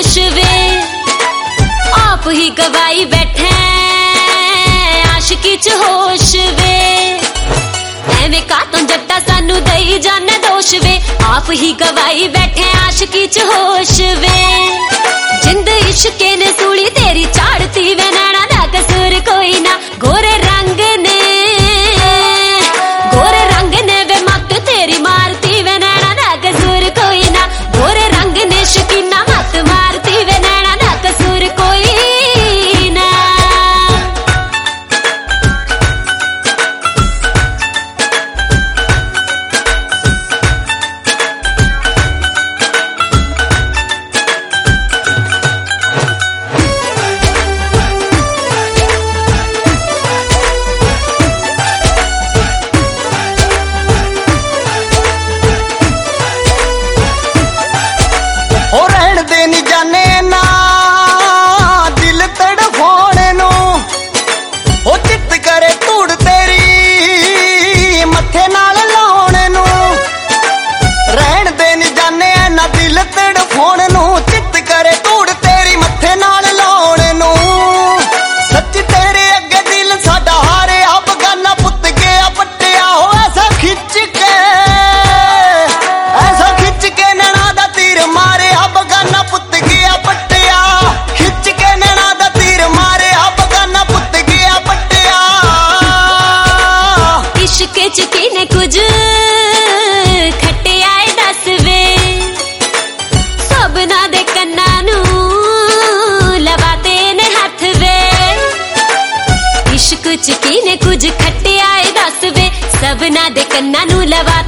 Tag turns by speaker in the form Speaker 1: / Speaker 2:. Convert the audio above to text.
Speaker 1: होश वे आप ही गवाई बैठे आशिकी च होश वे एवें कातों जट्टा सानू दई जाने दोष वे आप ही गवाई बैठे आशिकी च होश वे जिंद इश्के ने सूली तेरी चाड़ती वे नैना दा कसूर कोई ना गोरे रंग ने वे मत तेरी मारती वे नैना दा कसूर कोई ना गोरे रंग ने शकीना मत मारती वे नैना दा कसूर कोई ना।
Speaker 2: जाने ना दिल तड़फाने नो ओ चित करे धूड़ तेरी मथे नाल लाने नो रहन दे नी जाने ना दिल तड़फाने नो चित करे धूड़ तेरी मथे नाल लाने नो सच तेरे अगे दिल साडा हारे अफगाना पुत गया पट्टिया हो ऐसा खिच के नैना दा तीर मारे अफगाना पुत
Speaker 1: ने कुछ खट्टे आए दस वे सबना दे कन्ना नू लवाते ने हथ वे इश्क च की ने कुछ खट्टे आए दस वे सबना दे कन्ना नू लवा